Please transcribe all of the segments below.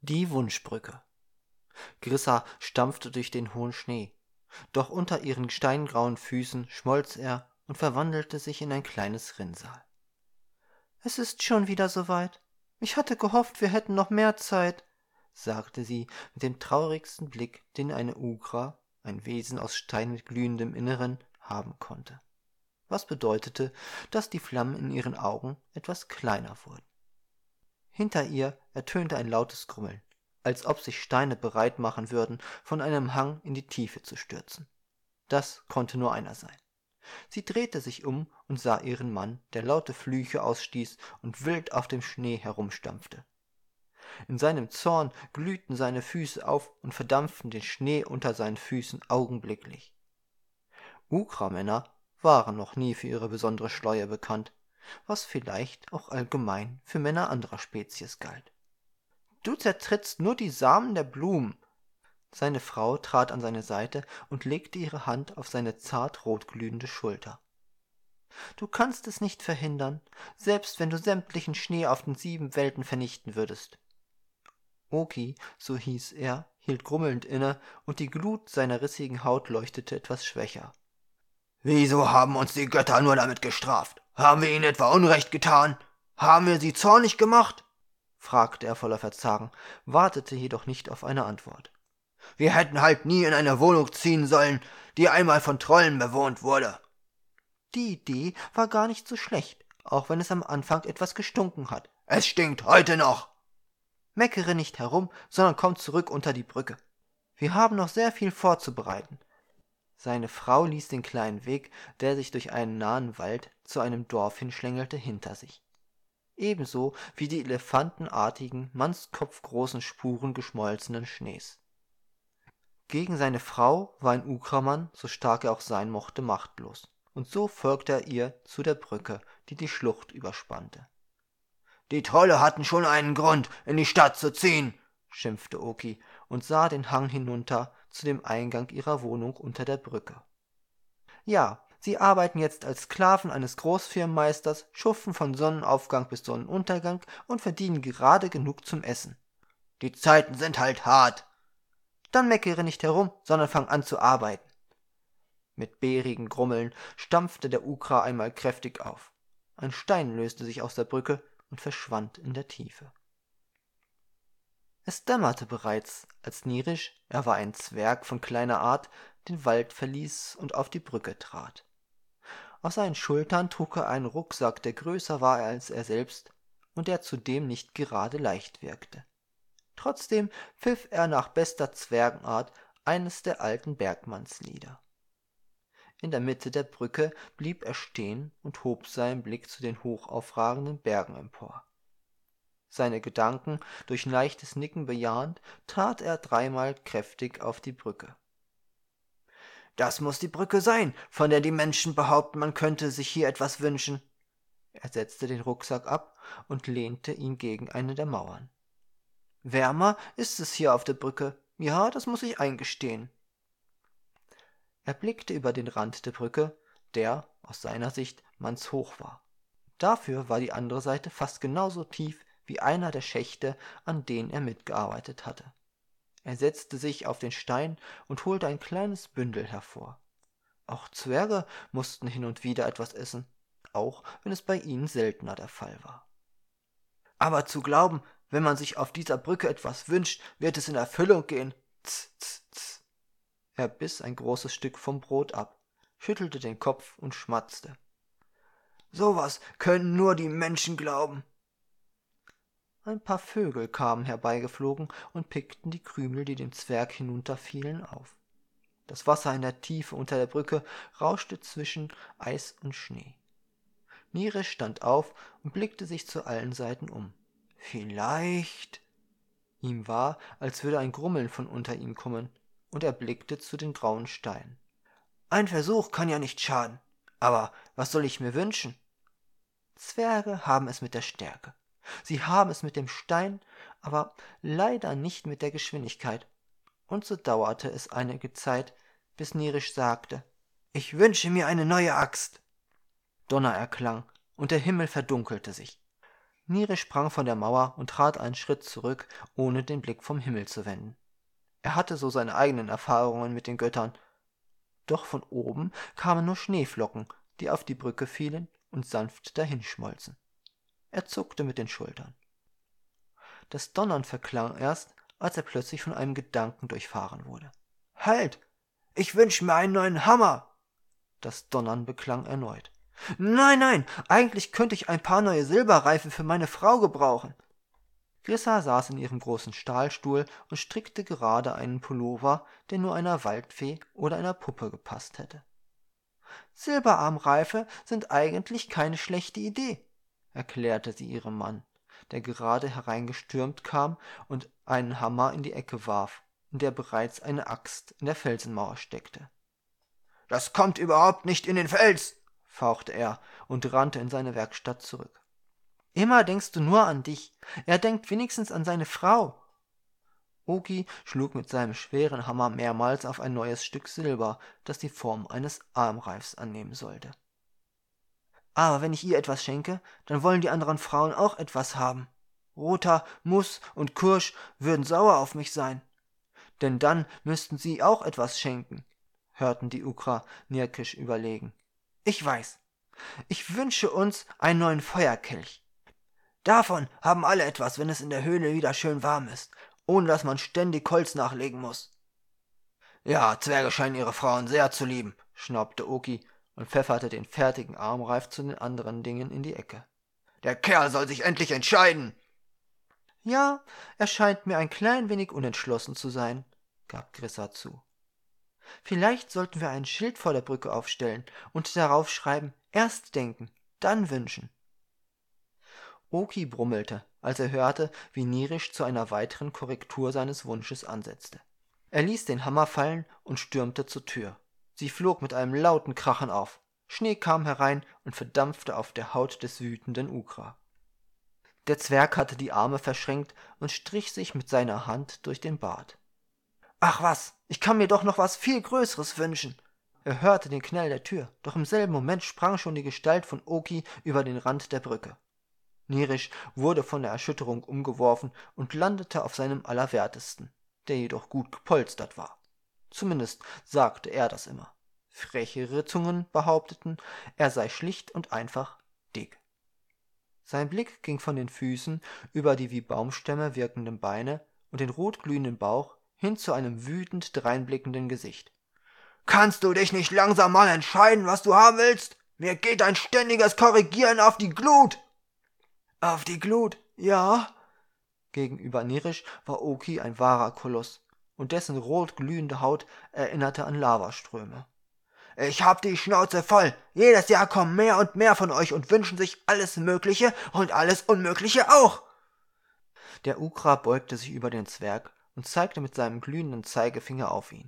Die Wunschbrücke. Grissa stampfte durch den hohen Schnee, doch unter ihren steingrauen Füßen schmolz er und verwandelte sich in ein kleines Rinnsal. »Es ist schon wieder soweit. Ich hatte gehofft, wir hätten noch mehr Zeit«, sagte sie mit dem traurigsten Blick, den eine Ugra, ein Wesen aus Stein mit glühendem Inneren, haben konnte, was bedeutete, dass die Flammen in ihren Augen etwas kleiner wurden. Hinter ihr ertönte ein lautes Grummeln, als ob sich Steine bereit machen würden, von einem Hang in die Tiefe zu stürzen. Das konnte nur einer sein. Sie drehte sich um und sah ihren Mann, der laute Flüche ausstieß und wild auf dem Schnee herumstampfte. In seinem Zorn glühten seine Füße auf und verdampften den Schnee unter seinen Füßen augenblicklich. Ugra-Männer waren noch nie für ihre besondere Schleue bekannt, was vielleicht auch allgemein für Männer anderer Spezies galt. »Du zertrittst nur die Samen der Blumen.« Seine Frau trat an seine Seite und legte ihre Hand auf seine zart rotglühende Schulter. »Du kannst es nicht verhindern, selbst wenn du sämtlichen Schnee auf den 7 Welten vernichten würdest.« Oki, so hieß er, hielt grummelnd inne, und die Glut seiner rissigen Haut leuchtete etwas schwächer. »Wieso haben uns die Götter nur damit gestraft? Haben wir ihnen etwa Unrecht getan? Haben wir sie zornig gemacht?« fragte er voller Verzagen, wartete jedoch nicht auf eine Antwort. »Wir hätten halt nie in eine Wohnung ziehen sollen, die einmal von Trollen bewohnt wurde.« »Die Idee war gar nicht so schlecht, auch wenn es am Anfang etwas gestunken hat.« »Es stinkt heute noch!« »Meckere nicht herum, sondern komm zurück unter die Brücke. Wir haben noch sehr viel vorzubereiten.« Seine Frau ließ den kleinen Weg, der sich durch einen nahen Wald zu einem Dorf hinschlängelte, hinter sich. Ebenso wie die elefantenartigen, mannskopfgroßen Spuren geschmolzenen Schnees. Gegen seine Frau war ein Ugramann, so stark er auch sein mochte, machtlos, und so folgte er ihr zu der Brücke, die die Schlucht überspannte. »Die Trolle hatten schon einen Grund, in die Stadt zu ziehen«, schimpfte Oki und sah den Hang hinunter zu dem Eingang ihrer Wohnung unter der Brücke. »Ja, sie arbeiten jetzt als Sklaven eines Großfirmenmeisters, schuften von Sonnenaufgang bis Sonnenuntergang und verdienen gerade genug zum Essen.« »Die Zeiten sind halt hart.« »Dann meckere nicht herum, sondern fang an zu arbeiten.« Mit bärigem Grummeln stampfte der Ugra einmal kräftig auf. Ein Stein löste sich aus der Brücke und verschwand in der Tiefe. Es dämmerte bereits, als Nirisch, er war ein Zwerg von kleiner Art, den Wald verließ und auf die Brücke trat. Auf seinen Schultern trug er einen Rucksack, der größer war als er selbst und der zudem nicht gerade leicht wirkte. Trotzdem pfiff er nach bester Zwergenart eines der alten Bergmannslieder. In der Mitte der Brücke blieb er stehen und hob seinen Blick zu den hochaufragenden Bergen empor. Seine Gedanken durch leichtes Nicken bejahend, trat er dreimal kräftig auf die Brücke. »Das muß die Brücke sein, von der die Menschen behaupten, man könnte sich hier etwas wünschen.« Er setzte den Rucksack ab und lehnte ihn gegen eine der Mauern. »Wärmer ist es hier auf der Brücke, ja, das muß ich eingestehen.« Er blickte über den Rand der Brücke, der, aus seiner Sicht, mannshoch war. Dafür war die andere Seite fast genauso tief wie einer der Schächte, an denen er mitgearbeitet hatte. Er setzte sich auf den Stein und holte ein kleines Bündel hervor. Auch Zwerge mussten hin und wieder etwas essen, auch wenn es bei ihnen seltener der Fall war. »Aber zu glauben, wenn man sich auf dieser Brücke etwas wünscht, wird es in Erfüllung gehen. Tss, tss, tss.« Er biss ein großes Stück vom Brot ab, schüttelte den Kopf und schmatzte. »Sowas können nur die Menschen glauben.« Ein paar Vögel kamen herbeigeflogen und pickten die Krümel, die dem Zwerg hinunterfielen, auf. Das Wasser in der Tiefe unter der Brücke rauschte zwischen Eis und Schnee. Nirisch stand auf und blickte sich zu allen Seiten um. »Vielleicht...« Ihm war, als würde ein Grummeln von unter ihm kommen, und er blickte zu den grauen Steinen. »Ein Versuch kann ja nicht schaden. Aber was soll ich mir wünschen?« Zwerge haben es mit der Stärke. Sie haben es mit dem Stein, aber leider nicht mit der Geschwindigkeit. Und so dauerte es einige Zeit, bis Nirisch sagte: »Ich wünsche mir eine neue Axt.« Donner erklang, und der Himmel verdunkelte sich. Nire sprang von der Mauer und trat einen Schritt zurück, ohne den Blick vom Himmel zu wenden. Er hatte so seine eigenen Erfahrungen mit den Göttern. Doch von oben kamen nur Schneeflocken, die auf die Brücke fielen und sanft dahinschmolzen. Er zuckte mit den Schultern. Das Donnern verklang erst, als er plötzlich von einem Gedanken durchfahren wurde. »Halt! Ich wünsche mir einen neuen Hammer!« Das Donnern beklang erneut. »Nein, nein, eigentlich könnte ich ein paar neue Silberreifen für meine Frau gebrauchen.« Grissa saß in ihrem großen Stahlstuhl und strickte gerade einen Pullover, der nur einer Waldfee oder einer Puppe gepasst hätte. »Silberarmreife sind eigentlich keine schlechte Idee«, erklärte sie ihrem Mann, der gerade hereingestürmt kam und einen Hammer in die Ecke warf, in der bereits eine Axt in der Felsenmauer steckte. »Das kommt überhaupt nicht in den Fels«, fauchte er und rannte in seine Werkstatt zurück. »Immer denkst du nur an dich. Er denkt wenigstens an seine Frau.« Oki schlug mit seinem schweren Hammer mehrmals auf ein neues Stück Silber, das die Form eines Armreifs annehmen sollte. »Aber wenn ich ihr etwas schenke, dann wollen die anderen Frauen auch etwas haben. Rota, Mus und Kursch würden sauer auf mich sein. Denn dann müssten sie auch etwas schenken«, hörten die Ukra Nirkisch überlegen. »Ich weiß. Ich wünsche uns einen neuen Feuerkelch. Davon haben alle etwas, wenn es in der Höhle wieder schön warm ist, ohne dass man ständig Holz nachlegen muss.« »Ja, Zwerge scheinen ihre Frauen sehr zu lieben«, schnaubte Oki und pfefferte den fertigen Armreif zu den anderen Dingen in die Ecke. »Der Kerl soll sich endlich entscheiden!« »Ja, er scheint mir ein klein wenig unentschlossen zu sein«, gab Grissa zu. »Vielleicht sollten wir ein Schild vor der Brücke aufstellen und darauf schreiben, erst denken, dann wünschen.« Oki brummelte, als er hörte, wie Nirisch zu einer weiteren Korrektur seines Wunsches ansetzte. Er ließ den Hammer fallen und stürmte zur Tür. Sie flog mit einem lauten Krachen auf. Schnee kam herein und verdampfte auf der Haut des wütenden Ukra. Der Zwerg hatte die Arme verschränkt und strich sich mit seiner Hand durch den Bart. »Ach was, ich kann mir doch noch was viel Größeres wünschen!« Er hörte den Knall der Tür, doch im selben Moment sprang schon die Gestalt von Oki über den Rand der Brücke. Nirisch wurde von der Erschütterung umgeworfen und landete auf seinem Allerwertesten, der jedoch gut gepolstert war. Zumindest sagte er das immer. Frechere Zungen behaupteten, er sei schlicht und einfach dick. Sein Blick ging von den Füßen über die wie Baumstämme wirkenden Beine und den rotglühenden Bauch hin zu einem wütend dreinblickenden Gesicht. »Kannst du dich nicht langsam mal entscheiden, was du haben willst? Mir geht ein ständiges Korrigieren auf die Glut!« »Auf die Glut, ja?« Gegenüber Nirisch war Oki ein wahrer Koloss, und dessen rotglühende Haut erinnerte an Lavaströme. »Ich hab die Schnauze voll. Jedes Jahr kommen mehr und mehr von euch und wünschen sich alles Mögliche und alles Unmögliche auch.« Der Ukra beugte sich über den Zwerg und zeigte mit seinem glühenden Zeigefinger auf ihn.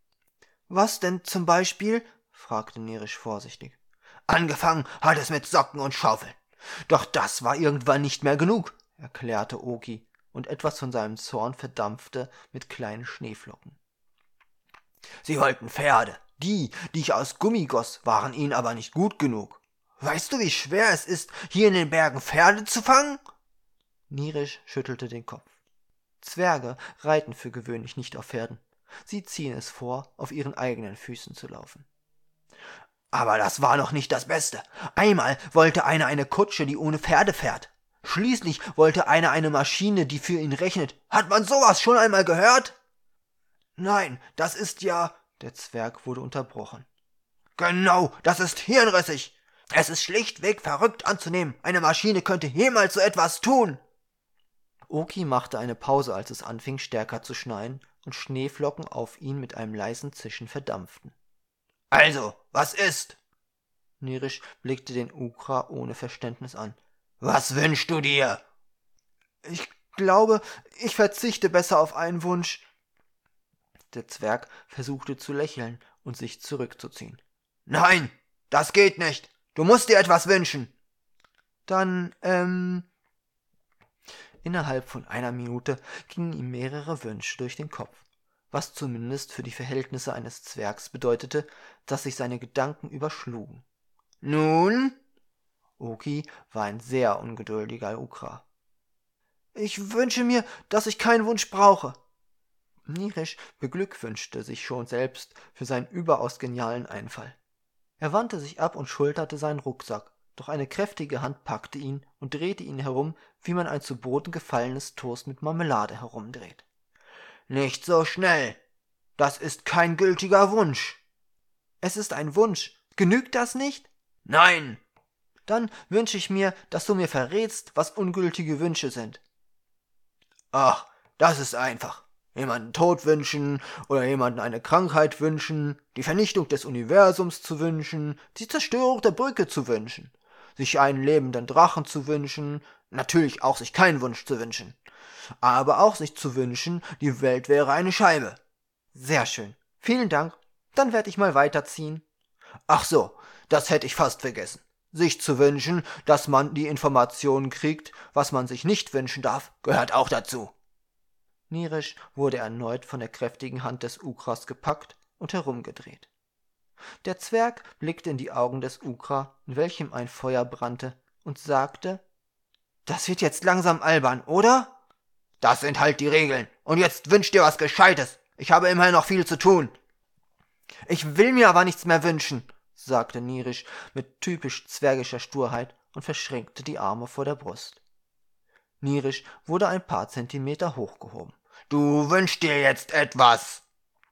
»Was denn zum Beispiel?« fragte Nirisch vorsichtig. »Angefangen hat es mit Socken und Schaufeln. Doch das war irgendwann nicht mehr genug«, erklärte Oki, und etwas von seinem Zorn verdampfte mit kleinen Schneeflocken. »Sie wollten Pferde. Die ich aus Gummi goss, waren ihnen aber nicht gut genug. Weißt du, wie schwer es ist, hier in den Bergen Pferde zu fangen?« Nirisch schüttelte den Kopf. Zwerge reiten für gewöhnlich nicht auf Pferden. Sie ziehen es vor, auf ihren eigenen Füßen zu laufen. »Aber das war noch nicht das Beste. Einmal wollte einer eine Kutsche, die ohne Pferde fährt. Schließlich wollte einer eine Maschine, die für ihn rechnet. Hat man sowas schon einmal gehört?« »Nein, das ist ja...« Der Zwerg wurde unterbrochen. »Genau, das ist hirnrissig. Es ist schlichtweg verrückt anzunehmen, eine Maschine könnte jemals so etwas tun.« Oki machte eine Pause, als es anfing, stärker zu schneien und Schneeflocken auf ihn mit einem leisen Zischen verdampften. »Also, was ist?« Nirisch blickte den Ukra ohne Verständnis an. »Was wünschst du dir?« »Ich glaube, ich verzichte besser auf einen Wunsch.« Der Zwerg versuchte zu lächeln und sich zurückzuziehen. »Nein, das geht nicht. Du musst dir etwas wünschen.« »Dann, Innerhalb von einer Minute gingen ihm mehrere Wünsche durch den Kopf, was zumindest für die Verhältnisse eines Zwergs bedeutete, dass sich seine Gedanken überschlugen. »Nun?« Oki war ein sehr ungeduldiger Ukra. »Ich wünsche mir, dass ich keinen Wunsch brauche.« Nirisch beglückwünschte sich schon selbst für seinen überaus genialen Einfall. Er wandte sich ab und schulterte seinen Rucksack, doch eine kräftige Hand packte ihn und drehte ihn herum, wie man ein zu Boden gefallenes Toast mit Marmelade herumdreht. »Nicht so schnell! Das ist kein gültiger Wunsch!« »Es ist ein Wunsch. Genügt das nicht?« »Nein!« »Dann wünsche ich mir, dass du mir verrätst, was ungültige Wünsche sind.« »Ach, das ist einfach. Jemanden Tod wünschen oder jemanden eine Krankheit wünschen, die Vernichtung des Universums zu wünschen, die Zerstörung der Brücke zu wünschen, sich einen lebenden Drachen zu wünschen, natürlich auch sich keinen Wunsch zu wünschen, aber auch sich zu wünschen, die Welt wäre eine Scheibe.« »Sehr schön. Vielen Dank. Dann werde ich mal weiterziehen.« »Ach so, das hätte ich fast vergessen. Sich zu wünschen, dass man die Informationen kriegt, was man sich nicht wünschen darf, gehört auch dazu.« Nirisch wurde erneut von der kräftigen Hand des Ukras gepackt und herumgedreht. Der Zwerg blickte in die Augen des Ukra, in welchem ein Feuer brannte, und sagte: »Das wird jetzt langsam albern, oder?« »Das sind halt die Regeln. Und jetzt wünsch dir was Gescheites. Ich habe immerhin noch viel zu tun.« »Ich will mir aber nichts mehr wünschen«, sagte Nirisch mit typisch zwergischer Sturheit und verschränkte die Arme vor der Brust. Nirisch wurde ein paar Zentimeter hochgehoben. »Du wünschst dir jetzt etwas!«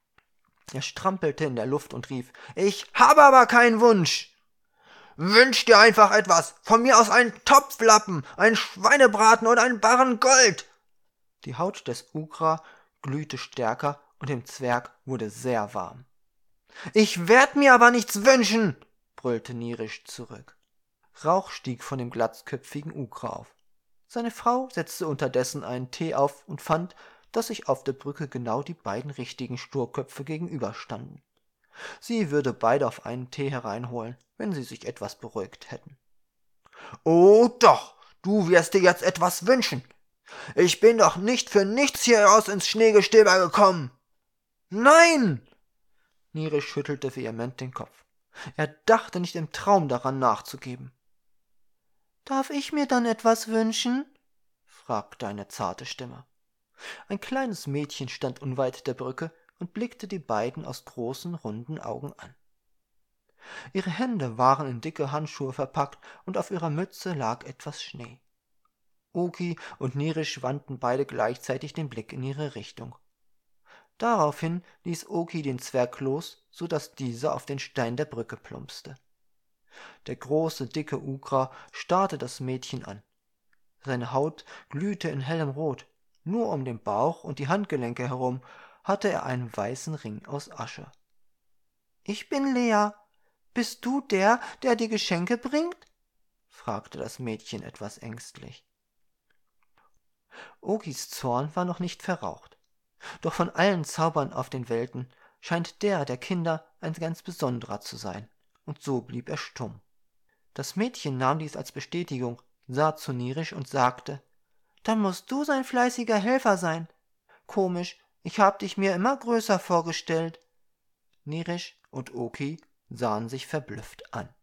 Er strampelte in der Luft und rief: »Ich habe aber keinen Wunsch!« »Wünsch dir einfach etwas! Von mir aus einen Topflappen, einen Schweinebraten oder einen Barren Gold!« Die Haut des Ukra glühte stärker und dem Zwerg wurde sehr warm. »Ich werd mir aber nichts wünschen«, brüllte Nirisch zurück. Rauch stieg von dem glatzköpfigen Ukra auf. Seine Frau setzte unterdessen einen Tee auf und fand, dass sich auf der Brücke genau die beiden richtigen Sturköpfe gegenüberstanden. Sie würde beide auf einen Tee hereinholen, wenn sie sich etwas beruhigt hätten. »Oh doch, du wirst dir jetzt etwas wünschen. Ich bin doch nicht für nichts hieraus ins Schneegestöber gekommen.« »Nein!« Nirisch schüttelte vehement den Kopf. Er dachte nicht im Traum daran nachzugeben. »Darf ich mir dann etwas wünschen?« fragte eine zarte Stimme. Ein kleines Mädchen stand unweit der Brücke und blickte die beiden aus großen, runden Augen an. Ihre Hände waren in dicke Handschuhe verpackt und auf ihrer Mütze lag etwas Schnee. Oki und Nirisch wandten beide gleichzeitig den Blick in ihre Richtung. Daraufhin ließ Oki den Zwerg los, so daß dieser auf den Stein der Brücke plumpste. Der große, dicke Ukra starrte das Mädchen an. Seine Haut glühte in hellem Rot. Nur um den Bauch und die Handgelenke herum hatte er einen weißen Ring aus Asche. »Ich bin Lea. Bist du der die Geschenke bringt?« fragte das Mädchen etwas ängstlich. Okis Zorn war noch nicht verraucht. Doch von allen Zaubern auf den Welten scheint der Kinder ein ganz besonderer zu sein, und so blieb er stumm. Das Mädchen nahm dies als Bestätigung, sah zu Nirisch und sagte: »Dann musst du sein fleißiger Helfer sein. Komisch, ich hab dich mir immer größer vorgestellt.« Nirisch und Oki sahen sich verblüfft an.